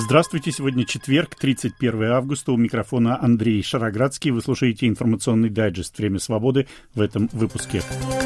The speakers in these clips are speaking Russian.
Здравствуйте, сегодня четверг, 31 августа, у микрофона Андрей Шароградский. Вы слушаете информационный дайджест «Время свободы» в этом выпуске.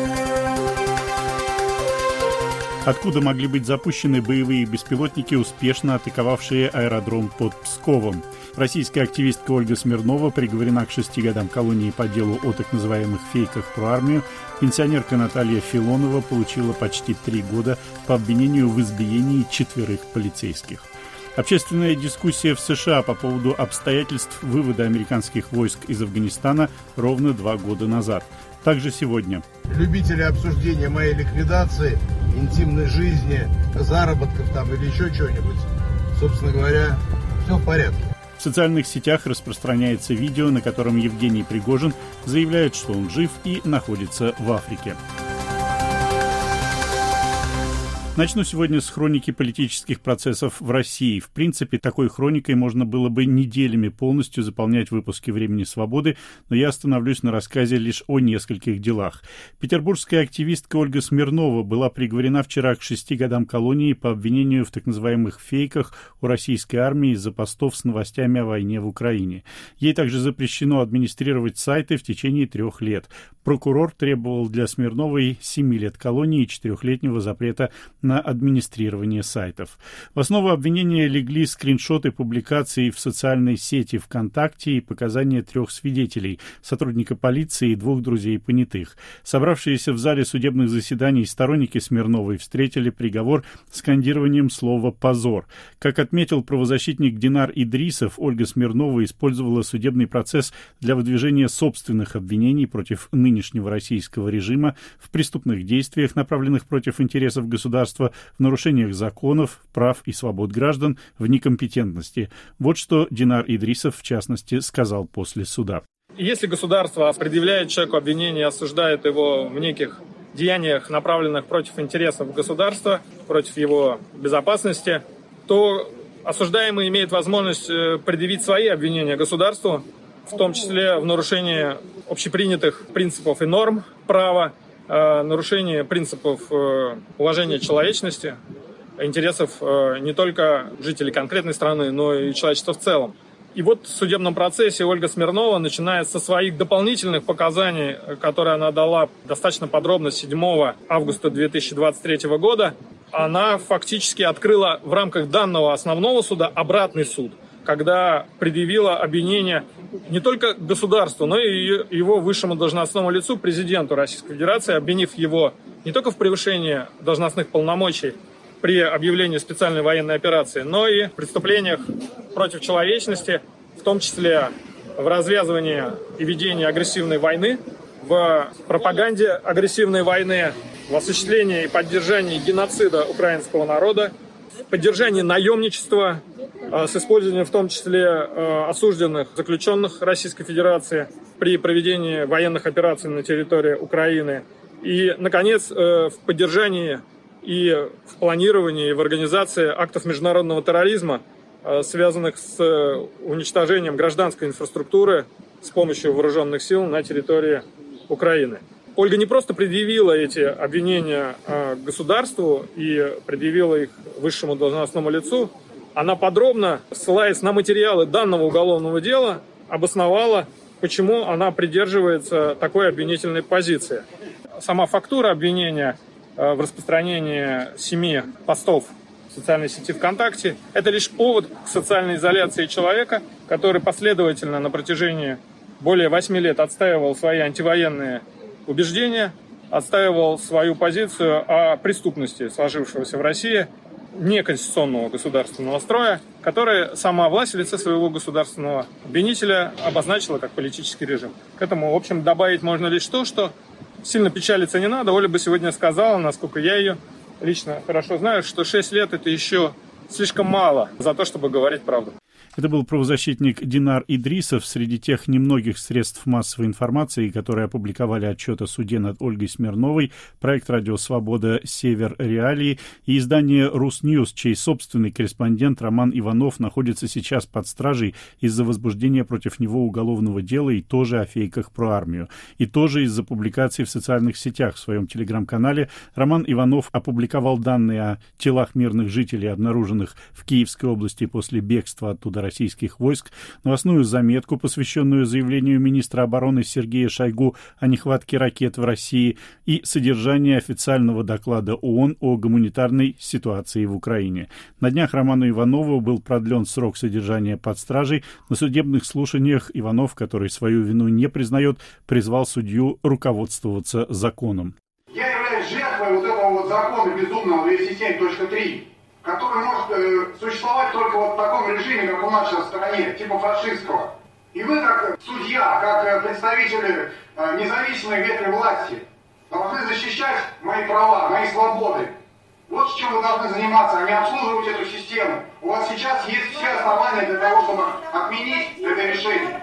Откуда могли быть запущены боевые беспилотники, успешно атаковавшие аэродром под Псковом? Российская активистка Ольга Смирнова приговорена к 6 годам колонии по делу о так называемых фейках про армию. Пенсионерка Наталья Филонова получила почти 3 года по обвинению в избиении 4 полицейских. Общественная дискуссия в США по поводу обстоятельств вывода американских войск из Афганистана ровно 2 года назад. Также сегодня. Любители обсуждения моей ликвидации, интимной жизни, заработков там или еще чего-нибудь, собственно говоря, все в порядке. В социальных сетях распространяется видео, на котором Евгений Пригожин заявляет, что он жив и находится в Африке. Начну сегодня с хроники политических процессов в России. В принципе, такой хроникой можно было бы неделями полностью заполнять выпуски «Времени свободы», но я остановлюсь на рассказе лишь о нескольких делах. Петербургская активистка Ольга Смирнова была приговорена вчера к 6 годам колонии по обвинению в так называемых фейках у российской армии из-за постов с новостями о войне в Украине. Ей также запрещено администрировать сайты в течение 3 лет. Прокурор требовал для Смирновой 7 лет колонии и 4-летнего запрета на администрирование сайтов. В основу обвинения легли скриншоты публикаций в социальной сети ВКонтакте и показания 3 свидетелей, сотрудника полиции и 2 друзей понятых. Собравшиеся в зале судебных заседаний сторонники Смирновой встретили приговор скандированием слова «позор». Как отметил правозащитник Динар Идрисов, Ольга Смирнова использовала судебный процесс для выдвижения собственных обвинений против нынешнего российского режима в преступных действиях, направленных против интересов государства, в нарушениях законов, прав и свобод граждан, в некомпетентности. Вот что Динар Идрисов, в частности, сказал после суда. Если государство предъявляет человеку обвинение, осуждает его в неких деяниях, направленных против интересов государства, против его безопасности, то осуждаемый имеет возможность предъявить свои обвинения государству, в том числе в нарушении общепринятых принципов и норм права, нарушение принципов уважения человечности, интересов не только жителей конкретной страны, но и человечества в целом. И вот в судебном процессе Ольга Смирнова начинает со своих дополнительных показаний, которые она дала достаточно подробно 7 августа 2023 года, она фактически открыла в рамках данного основного суда обратный суд, когда предъявила обвинение не только государству, но и его высшему должностному лицу, президенту Российской Федерации, обвинив его не только в превышении должностных полномочий при объявлении специальной военной операции, но и в преступлениях против человечности, в том числе в развязывании и ведении агрессивной войны, в пропаганде агрессивной войны, в осуществлении и поддержании геноцида украинского народа, в поддержании наемничества, с использованием в том числе осужденных заключенных Российской Федерации при проведении военных операций на территории Украины. И, наконец, в поддержании и в планировании и в организации актов международного терроризма, связанных с уничтожением гражданской инфраструктуры с помощью вооруженных сил на территории Украины. Ольга не просто предъявила эти обвинения государству и предъявила их высшему должностному лицу, она подробно, ссылаясь на материалы данного уголовного дела, обосновала, почему она придерживается такой обвинительной позиции. Сама фактура обвинения в распространении 7 постов в социальной сети ВКонтакте – это лишь повод к социальной изоляции человека, который последовательно на протяжении более 8 лет отстаивал свои антивоенные убеждения, отстаивал свою позицию о преступности сложившегося в России неконституционного государственного строя, который сама власть в лице своего государственного обвинителя обозначила как политический режим. К этому, в общем, добавить можно лишь то, что сильно печалиться не надо. Оля бы сегодня сказала, насколько я ее лично хорошо знаю, что 6 лет – это еще слишком мало за то, чтобы говорить правду. Это был правозащитник Динар Идрисов. Среди тех немногих средств массовой информации, которые опубликовали отчет о суде над Ольгой Смирновой, проект «Радио Свобода. Север. Реалии» и издание «Русньюз», чей собственный корреспондент Роман Иванов находится сейчас под стражей из-за возбуждения против него уголовного дела и тоже о фейках про армию. И тоже из-за публикаций в социальных сетях. В своем телеграм-канале Роман Иванов опубликовал данные о телах мирных жителей, обнаруженных в Киевской области после бегства оттуда российских войск, новостную заметку, посвященную заявлению министра обороны Сергея Шойгу о нехватке ракет в России, и содержание официального доклада ООН о гуманитарной ситуации в Украине. На днях Роману Иванову был продлен срок содержания под стражей. На судебных слушаниях Иванов, который свою вину не признает, призвал судью руководствоваться законом. Я являюсь жертвой вот этого закона безумного 207.3. который может существовать только вот в таком режиме, как у нас сейчас в стране, типа фашистского. И вы, как судья, как представители независимой ветви власти, должны защищать мои права, мои свободы. Вот с чем вы должны заниматься, а не обслуживать эту систему. У вас сейчас есть все основания для того, чтобы отменить это решение.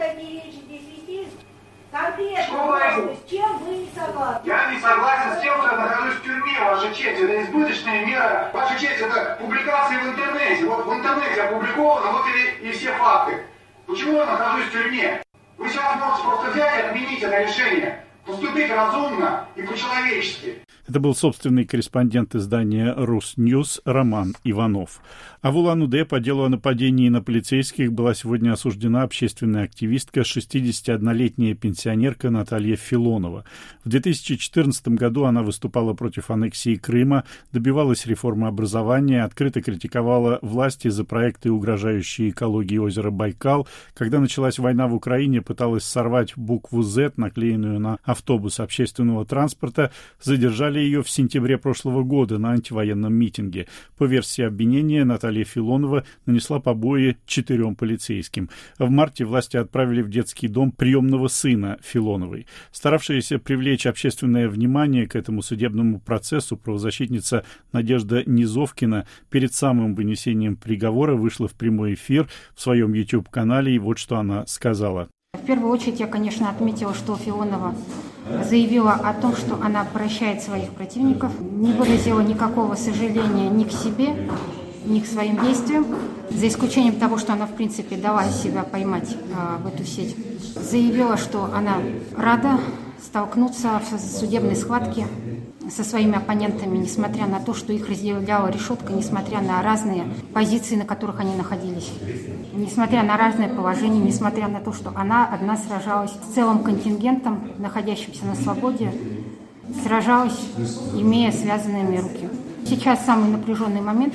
С чем вы не согласны? Я не согласен с тем, что я нахожусь в тюрьме, Ваша честь. Это избыточная мера. Ваша честь, это публикации в интернете. Вот в интернете опубликовано, вот и все факты. Почему я нахожусь в тюрьме? Вы сейчас можете просто взять и отменить это решение. Поступить разумно и по-человечески. Это был собственный корреспондент издания «Русньюз» Роман Иванов. А в Улан-Удэ по делу о нападении на полицейских была сегодня осуждена общественная активистка, 61-летняя пенсионерка Наталья Филонова. В 2014 году она выступала против аннексии Крыма, добивалась реформы образования, открыто критиковала власти за проекты, угрожающие экологии озера Байкал. Когда началась война в Украине, пыталась сорвать букву «З», наклеенную на автобус общественного транспорта. Задержали ее в сентябре прошлого года на антивоенном митинге. По версии обвинения, Наталья Филонова нанесла побои 4 полицейским. В марте власти отправили в детский дом приемного сына Филоновой. Старавшаяся привлечь общественное внимание к этому судебному процессу, правозащитница Надежда Низовкина перед самым вынесением приговора вышла в прямой эфир в своем YouTube-канале, и вот что она сказала. В первую очередь я, конечно, отметила, что Филонова заявила о том, что она прощает своих противников, не выразила никакого сожаления ни к себе, ни к своим действиям, за исключением того, что она, в принципе, дала себя поймать в эту сеть. Заявила, что она рада столкнуться в судебной схватке со своими оппонентами, несмотря на то, что их разделяла решетка, несмотря на разные позиции, на которых они находились, несмотря на разное положение, несмотря на то, что она одна сражалась с целым контингентом, находящимся на свободе, сражалась, имея связанными руки. Сейчас самый напряженный момент.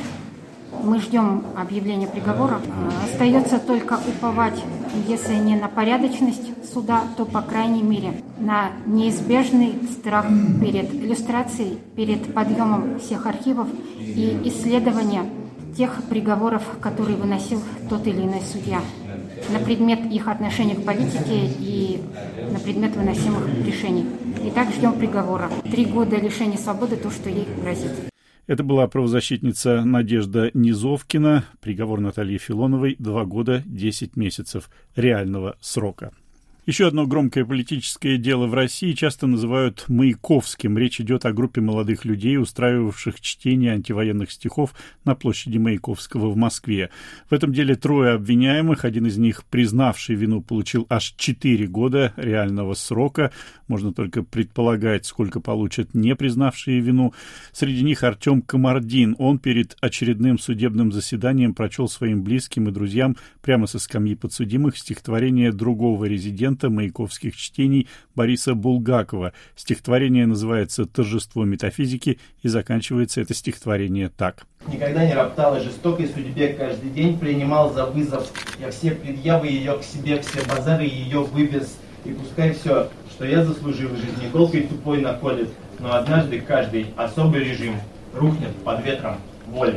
Мы ждем объявления приговора. Остается только уповать, если не на порядочность суда, то, по крайней мере, на неизбежный страх перед иллюстрацией, перед подъемом всех архивов и исследованием тех приговоров, которые выносил тот или иной судья на предмет их отношения к политике и на предмет выносимых решений. Итак, ждем приговора. 3 года лишения свободы, то, что ей грозит. Это была правозащитница Надежда Низовкина. Приговор Натальи Филоновой — 2 года 10 месяцев реального срока. Еще одно громкое политическое дело в России часто называют Маяковским. Речь идет о группе молодых людей, устраивавших чтение антивоенных стихов на площади Маяковского в Москве. В этом деле 3 обвиняемых. Один из них, признавший вину, получил аж 4 года реального срока. Можно только предполагать, сколько получат не признавшие вину. Среди них Артем Камардин. Он перед очередным судебным заседанием прочел своим близким и друзьям прямо со скамьи подсудимых стихотворение другого резидента маяковских чтений Бориса Булгакова. Стихотворение называется «Торжество метафизики», и заканчивается это стихотворение так. Никогда не роптал о жестокой судьбе, каждый день принимал за вызов. Я все предъявы ее к себе, все базары ее вывез. И пускай все, что я заслужил в жизни, иголкой тупой наколет, но однажды каждый особый режим рухнет под ветром воли.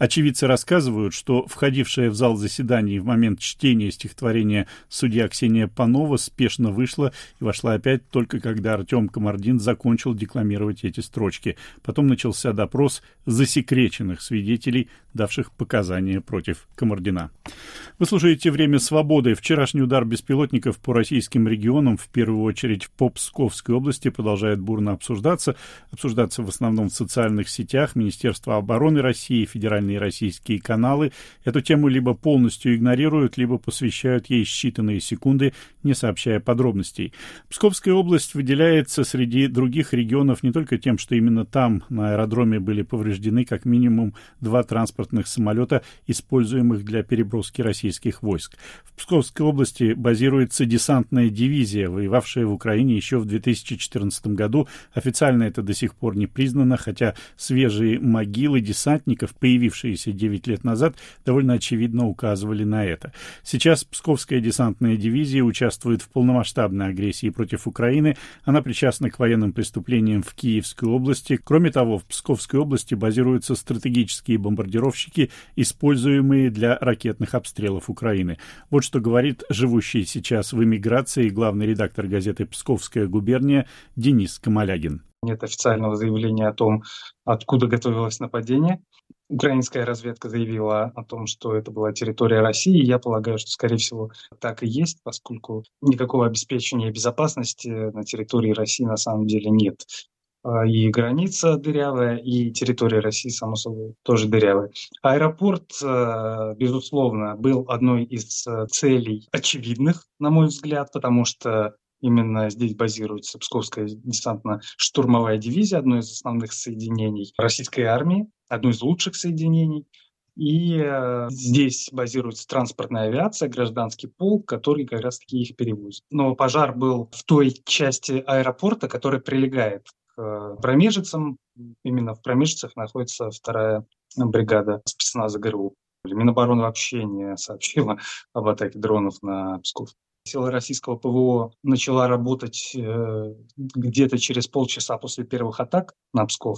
Очевидцы рассказывают, что входившая в зал заседаний в момент чтения стихотворения судья Ксения Панова спешно вышла и вошла опять только когда Артем Камардин закончил декламировать эти строчки. Потом начался допрос засекреченных свидетелей, давших показания против Камардина. Вы слушаете «Время свободы». Вчерашний удар беспилотников по российским регионам, в первую очередь по Псковской области, продолжает бурно обсуждаться. Обсуждаться в основном в социальных сетях. Министерство обороны России, федеральные российские каналы эту тему либо полностью игнорируют, либо посвящают ей считанные секунды, не сообщая подробностей. Псковская область выделяется среди других регионов не только тем, что именно там на аэродроме были повреждены как минимум 2 транспортных самолета, используемых для переброски российских войск. В Псковской области базируется десантная дивизия, воевавшая в Украине еще в 2014 году. Официально это до сих пор не признано, хотя свежие могилы десантников, появившиеся 9 лет назад, довольно очевидно указывали на это. Сейчас Псковская десантная дивизия участвует в полномасштабной агрессии против Украины. Она причастна к военным преступлениям в Киевской области. Кроме того, в Псковской области базируются стратегические бомбардировщики, используемые для ракетных обстрелов Украины. Вот что говорит живущий сейчас в эмиграции главный редактор газеты «Псковская губерния» Денис Камалягин. Нет официального заявления о том, откуда готовилось нападение. Украинская разведка заявила о том, что это была территория России. Я полагаю, что, скорее всего, так и есть, поскольку никакого обеспечения безопасности на территории России на самом деле нет. И граница дырявая, и территория России, само собой, тоже дырявая. Аэропорт, безусловно, был одной из целей очевидных, на мой взгляд, потому что именно здесь базируется Псковская десантно-штурмовая дивизия, одно из основных соединений российской армии, одно из лучших соединений. И здесь базируется транспортная авиация, гражданский полк, который как раз-таки их перевозит. Но пожар был в той части аэропорта, которая прилегает к промежицам. Именно в промежицах находится 2-я бригада спецназа ГРУ. Минобороны вообще не сообщила об атаке дронов на Псков. Сила российского ПВО начала работать где-то через полчаса после первых атак на Псков.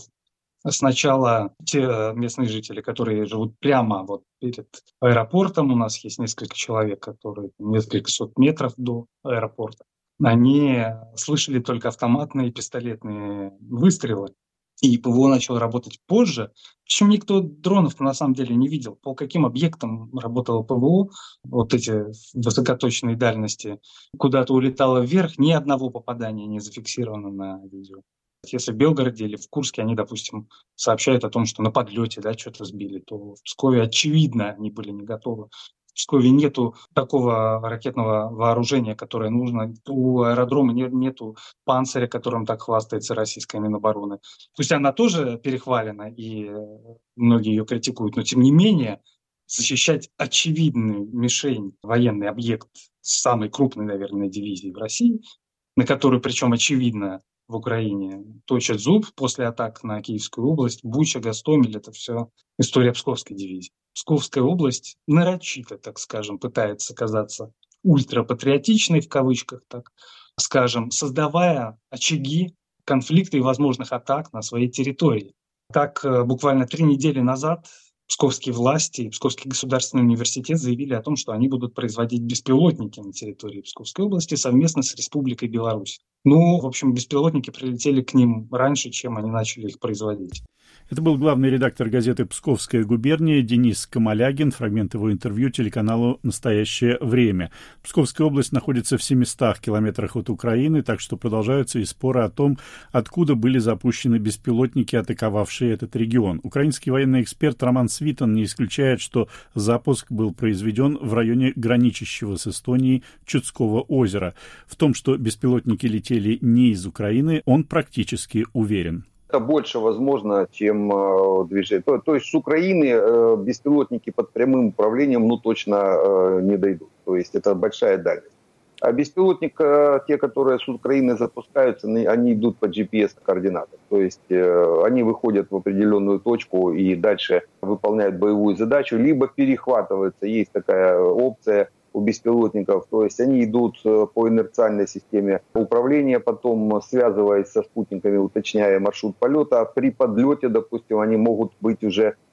Сначала те местные жители, которые живут прямо вот перед аэропортом, у нас есть несколько человек, которые несколько сот метров до аэропорта, они слышали только автоматные и пистолетные выстрелы. И ПВО начало работать позже. Причем никто дронов на самом деле не видел. По каким объектам работало ПВО, вот эти высокоточные дальности, куда-то улетало вверх, ни одного попадания не зафиксировано на видео. Если в Белгороде или в Курске они, допустим, сообщают о том, что на подлете что-то сбили, то в Пскове, очевидно, они были не готовы. В Пскове нету такого ракетного вооружения, которое нужно. У аэродрома нету панциря, которым так хвастается российская Минобороны. Пусть она тоже перехвалена, и многие ее критикуют, но тем не менее защищать очевидную мишень, военный объект самой крупной, наверное, дивизии в России, на которую, причем очевидно, в Украине точат зуб после атак на Киевскую область, Буча, Гостомель — это все история Псковской дивизии. Псковская область нарочито, так скажем, пытается казаться ультрапатриотичной, в кавычках, так скажем, создавая очаги конфликта и возможных атак на своей территории. Так, буквально 3 недели назад псковские власти и Псковский государственный университет заявили о том, что они будут производить беспилотники на территории Псковской области совместно с Республикой Беларусь. В общем, беспилотники прилетели к ним раньше, чем они начали их производить. Это был главный редактор газеты «Псковская губерния» Денис Камалягин. Фрагмент его интервью телеканалу «Настоящее время». Псковская область находится в 700 километрах от Украины, так что продолжаются и споры о том, откуда были запущены беспилотники, атаковавшие этот регион. Украинский военный эксперт Роман Свитан не исключает, что запуск был произведен в районе граничащего с Эстонией Чудского озера. В том, что беспилотники летели не из Украины, он практически уверен. Это больше возможно, чем движение. То есть с Украины беспилотники под прямым управлением точно не дойдут. То есть это большая дальность. А беспилотник, те, которые с Украины запускаются, они идут по GPS-координатам. То есть они выходят в определенную точку и дальше выполняют боевую задачу, либо перехватываются. Есть такая опция у беспилотников, то есть они идут по инерциальной системе управления, потом связываясь со спутниками, уточняя маршрут полета. При подлете, допустим, они могут быть уже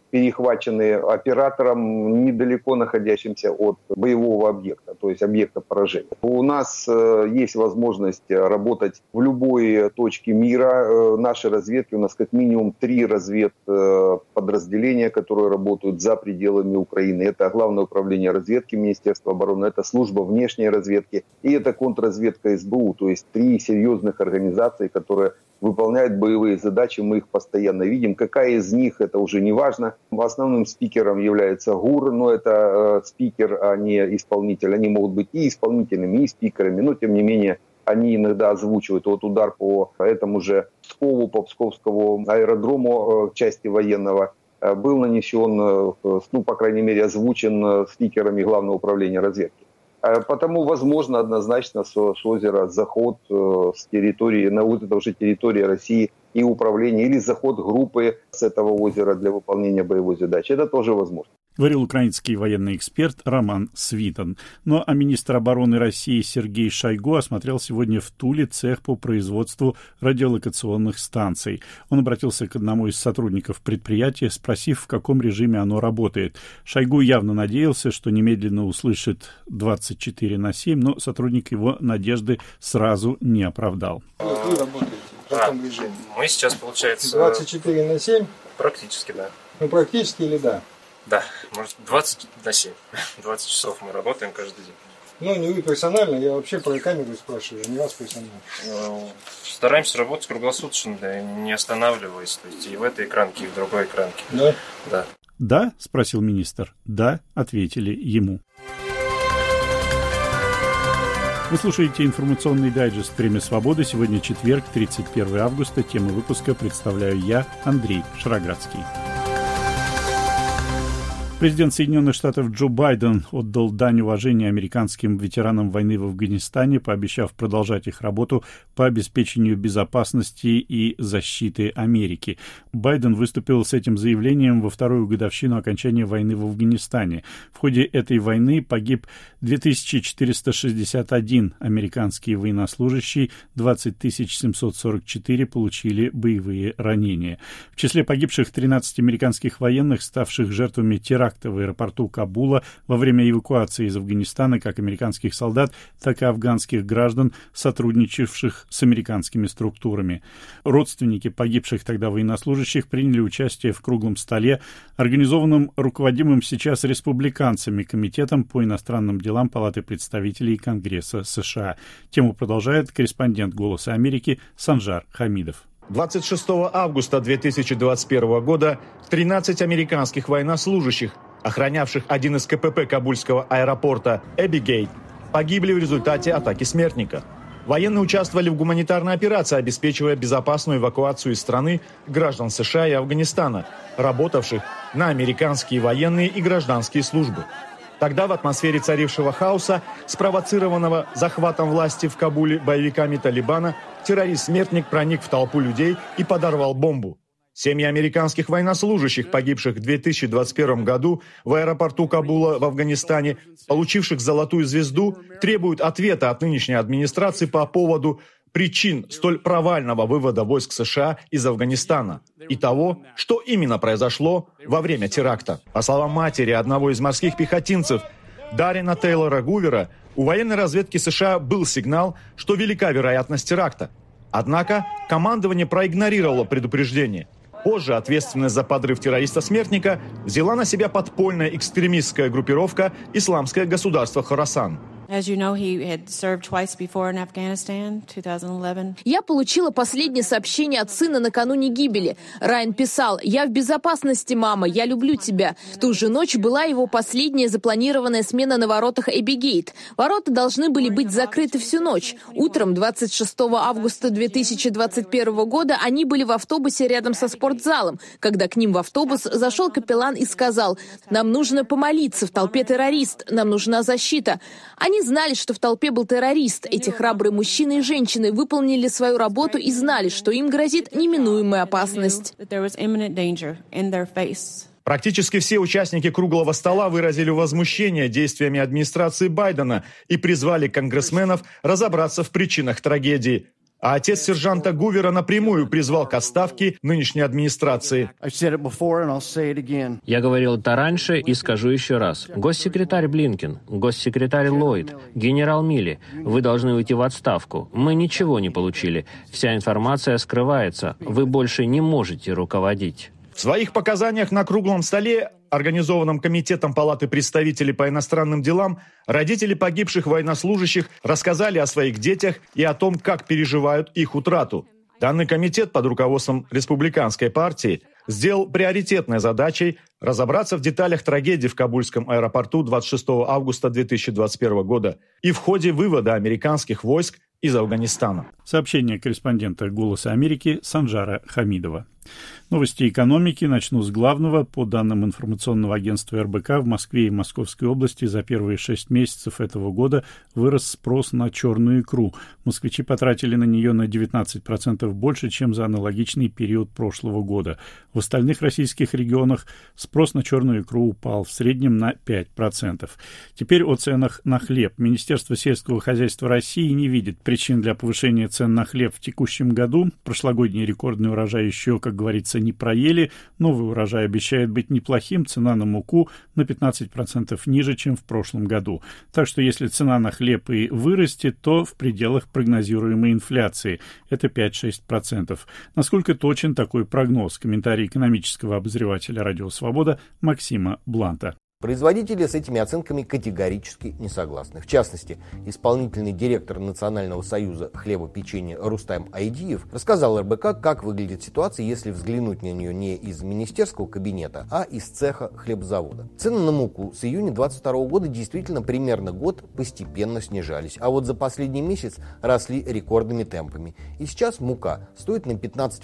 перехвачены оператором, недалеко находящимся от боевого объекта, то есть объекта поражения. У нас есть возможность работать в любой точке мира. Наши разведки, у нас как минимум 3 разведподразделения, которые работают за пределами Украины. Это Главное управление разведки Министерства обороны, это служба внешней разведки и это контрразведка СБУ, то есть 3 серьезных организации, которые выполняют боевые задачи, мы их постоянно видим. Какая из них, это уже не важно. Основным спикером является ГУР, но это спикер, а не исполнитель. Они могут быть и исполнителями, и спикерами, но тем не менее они иногда озвучивают. Вот удар по этому же Пскову, по Псковскому аэродрому части военного был нанесен, по крайней мере, озвучен спикерами Главного управления разведки. Потому возможно однозначно с озера заход с территории, на вот это уже территория России и управление, или заход группы с этого озера для выполнения боевой задачи. Это тоже возможно. Говорил украинский военный эксперт Роман Свитан. Ну а министр обороны России Сергей Шойгу осмотрел сегодня в Туле цех по производству радиолокационных станций. Он обратился к одному из сотрудников предприятия, спросив, в каком режиме оно работает. Шойгу явно надеялся, что немедленно услышит 24/7, но сотрудник его надежды сразу не оправдал. Вы работаете в каком режиме? Мы сейчас, получается... 24/7? Практически, да. Ну, практически или да? Да, может 20/7. 20 часов мы работаем каждый день. Ну, не вы персонально, я вообще про камеру спрашиваю, не вас персонально. Стараемся работать круглосуточно, да, не останавливаясь. То есть и в этой экранке, и в другой экранке. Да? Да. «Да?» – спросил министр. «Да», – ответили ему. Вы слушаете информационный дайджест «Время свободы». Сегодня четверг, 31 августа. Тему выпуска представляю я, Андрей Шароградский. Президент Соединенных Штатов Джо Байден отдал дань уважения американским ветеранам войны в Афганистане, пообещав продолжать их работу по обеспечению безопасности и защиты Америки. Байден выступил с этим заявлением во вторую годовщину окончания войны в Афганистане. В ходе этой войны погиб 2461 американский военнослужащий, 20 744 получили боевые ранения. В числе погибших 13 американских военных, ставших жертвами теракта в аэропорту Кабула во время эвакуации из Афганистана как американских солдат, так и афганских граждан, сотрудничавших с американскими структурами. Родственники погибших тогда военнослужащих приняли участие в круглом столе, организованном руководимым сейчас республиканцами Комитетом по иностранным делам Палаты представителей Конгресса США. Тему продолжает корреспондент «Голоса Америки» Санжар Хамидов. 26 августа 2021 года 13 американских военнослужащих, охранявших один из КПП Кабульского аэропорта Эбигейт, погибли в результате атаки смертника. Военные участвовали в гуманитарной операции, обеспечивая безопасную эвакуацию из страны граждан США и Афганистана, работавших на американские военные и гражданские службы. Тогда в атмосфере царившего хаоса, спровоцированного захватом власти в Кабуле боевиками Талибана, террорист-смертник проник в толпу людей и подорвал бомбу. Семьи американских военнослужащих, погибших в 2021 году в аэропорту Кабула в Афганистане, получивших золотую звезду, требуют ответа от нынешней администрации по поводу причин столь провального вывода войск США из Афганистана и того, что именно произошло во время теракта. По словам матери одного из морских пехотинцев, Даррена Тейлора Гувера, у военной разведки США был сигнал, что велика вероятность теракта. Однако командование проигнорировало предупреждение. Позже ответственность за подрыв террориста-смертника взяла на себя подпольная экстремистская группировка «Исламское государство Хорасан». Я получила последнее сообщение от сына накануне гибели. Райан писал: «Я в безопасности, мама, я люблю тебя». В ту же ночь была его последняя запланированная смена на воротах Эбигейт. Ворота должны были быть закрыты всю ночь. Утром 26 августа 2021 года они были в автобусе рядом со спортзалом, когда к ним в автобус зашел капеллан и сказал: «Нам нужно помолиться, в толпе террорист, нам нужна защита». Они знали, что в толпе был террорист. Эти храбрые мужчины и женщины выполнили свою работу и знали, что им грозит неминуемая опасность. Практически все участники круглого стола выразили возмущение действиями администрации Байдена и призвали конгрессменов разобраться в причинах трагедии. А отец сержанта Гувера напрямую призвал к отставке нынешней администрации. Я говорил это раньше и скажу еще раз. Госсекретарь Блинкен, госсекретарь Ллойд, генерал Милли, вы должны уйти в отставку. Мы ничего не получили. Вся информация скрывается. Вы больше не можете руководить. В своих показаниях на круглом столе, организованном Комитетом Палаты представителей по иностранным делам, родители погибших военнослужащих рассказали о своих детях и о том, как переживают их утрату. Данный комитет под руководством Республиканской партии сделал приоритетной задачей разобраться в деталях трагедии в Кабульском аэропорту 26 августа 2021 года и в ходе вывода американских войск из Афганистана. Сообщение корреспондента «Голоса Америки» Санжара Хамидова. Новости экономики. Начну с главного. По данным информационного агентства РБК, в Москве и Московской области за первые 6 месяцев этого года вырос спрос на черную икру. Москвичи потратили на нее на 19% больше, чем за аналогичный период прошлого года. В остальных российских регионах спрос на черную икру упал в среднем на 5%. Теперь о ценах на хлеб. Министерство сельского хозяйства России не видит причин для повышения цен на хлеб в текущем году. Прошлогодний рекордный урожай еще, как говорится, не проели. Новый урожай обещает быть неплохим. Цена на муку на 15% ниже, чем в прошлом году. Так что если цена на хлеб и вырастет, то в пределах прогнозируемой инфляции. Это 5-6%. Насколько точен такой прогноз? Комментарий экономического обозревателя «Радио Свобода» Максима Бланта. Производители с этими оценками категорически не согласны. В частности, исполнительный директор Национального союза хлебопечения Рустам Айдиев рассказал РБК, как выглядит ситуация, если взглянуть на нее не из министерского кабинета, а из цеха хлебзавода. Цены на муку с июня 2022 года действительно примерно год постепенно снижались, а вот за последний месяц росли рекордными темпами. И сейчас мука стоит на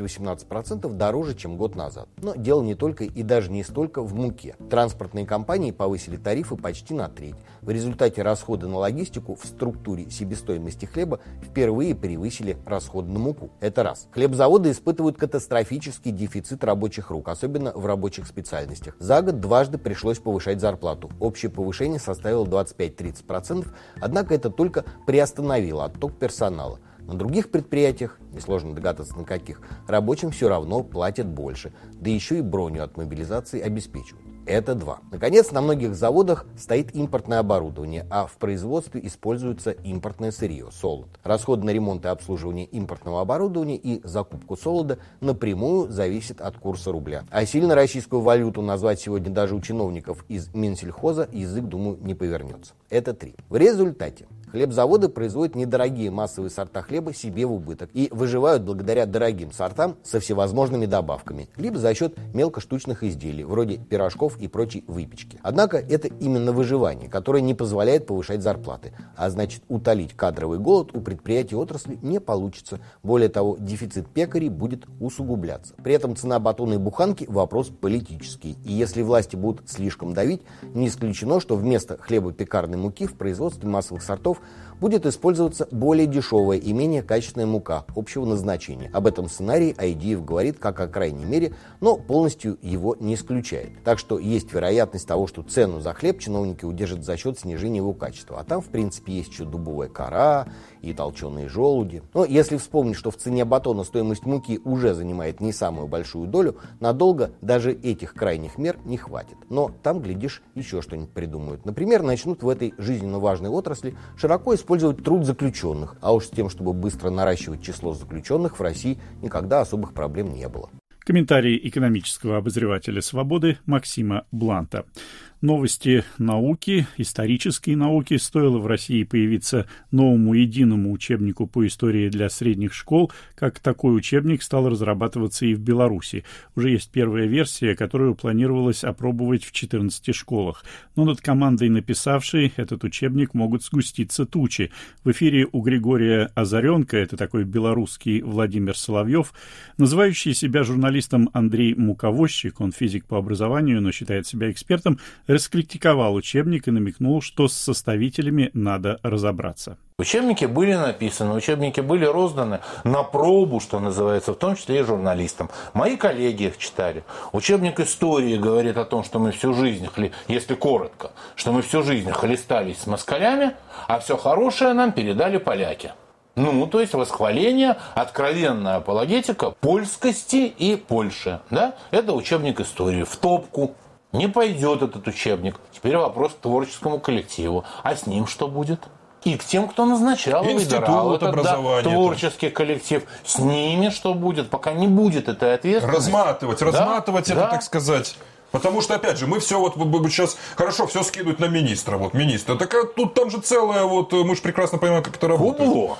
15-18% дороже, чем год назад. Но дело не только и даже не столько в муке. Транспортные компании повысили тарифы почти на треть. В результате расходы на логистику в структуре себестоимости хлеба впервые превысили расходы на муку. Это раз. Хлебзаводы испытывают катастрофический дефицит рабочих рук, особенно в рабочих специальностях. За год дважды пришлось повышать зарплату. Общее повышение составило 25-30%, однако это только приостановило отток персонала. На других предприятиях, несложно догадаться на каких, рабочим все равно платят больше, да еще и броню от мобилизации обеспечивают. Это два. Наконец, на многих заводах стоит импортное оборудование, а в производстве используется импортное сырье – солод. Расходы на ремонт и обслуживание импортного оборудования и закупку солода напрямую зависят от курса рубля. А сильно российскую валюту назвать сегодня даже у чиновников из Минсельхоза язык, думаю, не повернется. Это три. В результате хлебзаводы производят недорогие массовые сорта хлеба себе в убыток и выживают благодаря дорогим сортам со всевозможными добавками, либо за счет мелкоштучных изделий, вроде пирожков и прочей выпечки. Однако это именно выживание, которое не позволяет повышать зарплаты, а значит утолить кадровый голод у предприятий отрасли не получится. Более того, дефицит пекарей будет усугубляться. При этом цена батона и буханки – вопрос политический. И если власти будут слишком давить, не исключено, что вместо хлебопекарной муки в производстве массовых сортов будет использоваться более дешевая и менее качественная мука общего назначения. Об этом сценарии Айдиев говорит как о крайней мере, но полностью его не исключает. Так что есть вероятность того, что цену за хлеб чиновники удержат за счет снижения его качества. А там, в принципе, есть еще дубовая кора и толченые желуди. Но если вспомнить, что в цене батона стоимость муки уже занимает не самую большую долю, надолго даже этих крайних мер не хватит. Но там, глядишь, еще что-нибудь придумают. Например, начнут в этой жизненно важной отрасли широко использовать труд заключенных. А уж с тем, чтобы быстро наращивать число заключенных, в России никогда особых проблем не было. Комментарий экономического обозревателя «Свободы» Максима Бланта. Новости науки, исторические науки. Стоило в России появиться новому единому учебнику по истории для средних школ, как такой учебник стал разрабатываться и в Беларуси. Уже есть первая версия, которую планировалось опробовать в 14 школах. Но над командой, написавшей этот учебник, могут сгуститься тучи. В эфире у Григория Озаренко, это такой белорусский Владимир Соловьев, называющий себя журналистом Андрей Муковозчик, он физик по образованию, но считает себя экспертом, раскритиковал учебник и намекнул, что с составителями надо разобраться. Учебники были написаны, учебники были розданы на пробу, что называется, в том числе и журналистам. Мои коллеги их читали. Учебник истории говорит о том, что мы всю жизнь, если коротко, что мы всю жизнь хлестались с москалями, а все хорошее нам передали поляки. Ну, то есть восхваление, откровенная апологетика польскости и Польши. Да? Это учебник истории. В топку. Не пойдет этот учебник. Теперь вопрос к творческому коллективу. А с ним что будет? И к тем, кто назначал, выбирал этот творческий коллектив. С ними что будет, пока не будет этой ответственности. Разматывать это, так сказать. Потому что, опять же, мы все вот сейчас хорошо все скидывать на министра. Вот министра. Так тут там же целое, вот мы же прекрасно понимаем, как это работает. Кубло.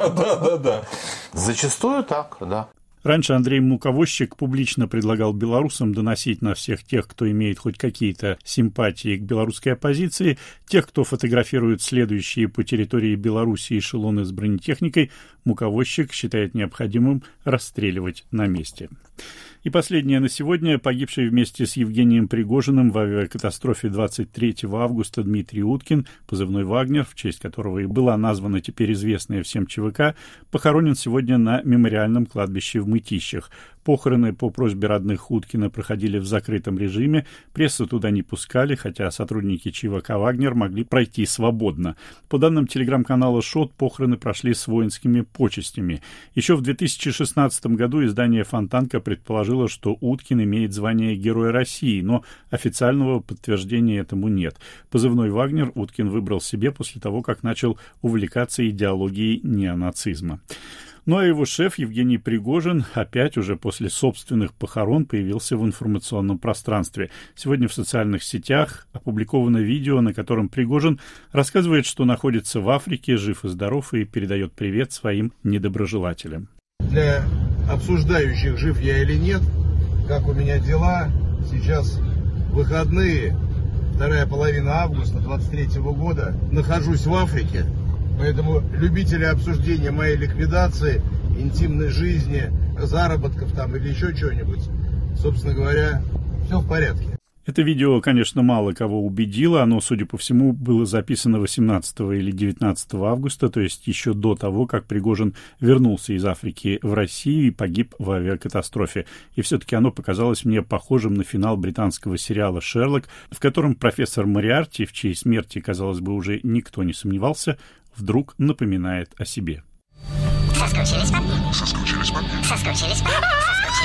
Да. Зачастую так, да. Раньше Андрей Муковозчик публично предлагал белорусам доносить на всех тех, кто имеет хоть какие-то симпатии к белорусской оппозиции, тех, кто фотографирует следующие по территории Беларуси эшелоны с бронетехникой, Муковозчик считает необходимым расстреливать на месте. И последнее на сегодня. Погибший вместе с Евгением Пригожиным в авиакатастрофе 23 августа Дмитрий Уткин, позывной «Вагнер», в честь которого и была названа теперь известная всем ЧВК, похоронен сегодня на мемориальном кладбище в Мытищах. Похороны по просьбе родных Уткина проходили в закрытом режиме, прессу туда не пускали, хотя сотрудники ЧВК «Вагнер» могли пройти свободно. По данным телеграм-канала «Шот», похороны прошли с воинскими почестями. Еще в 2016 году издание «Фонтанка» предположило, что Уткин имеет звание Героя России, но официального подтверждения этому нет. Позывной «Вагнер» Уткин выбрал себе после того, как начал увлекаться идеологией неонацизма. Ну а его шеф Евгений Пригожин опять уже после собственных похорон появился в информационном пространстве. Сегодня в социальных сетях опубликовано видео, на котором Пригожин рассказывает, что находится в Африке, жив и здоров, и передает привет своим недоброжелателям. Для обсуждающих, жив я или нет, как у меня дела, сейчас выходные, вторая половина августа 23 года, нахожусь в Африке. Поэтому любители обсуждения моей ликвидации, интимной жизни, заработков там или еще чего-нибудь, собственно говоря, все в порядке. Это видео, конечно, мало кого убедило. Оно, судя по всему, было записано 18 или 19 августа, то есть еще до того, как Пригожин вернулся из Африки в Россию и погиб в авиакатастрофе. И все-таки оно показалось мне похожим на финал британского сериала «Шерлок», в котором профессор Мориарти, в чьей смерти, казалось бы, уже никто не сомневался, вдруг напоминает о себе. Соскучились по мне? Соскучились по мне? Соскучились по мне?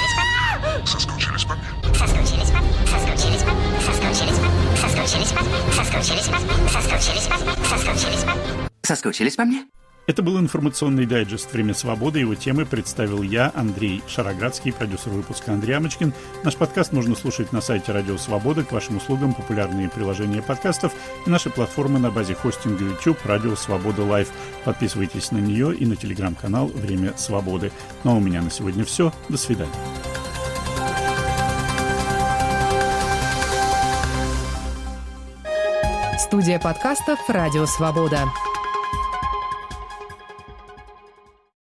Соскучились по мне? Соскучились по мне? Соскучились по мне? Соскучились по мне? Соскучились по мне? Соскучились по мне? Соскучились по мне? Соскучились по мне? Соскучились по мне? Это был информационный дайджест «Время свободы». Его темы представил я, Андрей Шароградский, продюсер выпуска Андрей Амочкин. Наш подкаст можно слушать на сайте Радио Свобода. К вашим услугам популярные приложения подкастов и наши платформы на базе хостинга YouTube Радио Свобода Лайв. Подписывайтесь на нее и на телеграм-канал «Время свободы». Ну а у меня на сегодня все. До свидания. Студия подкастов «Радио Свобода».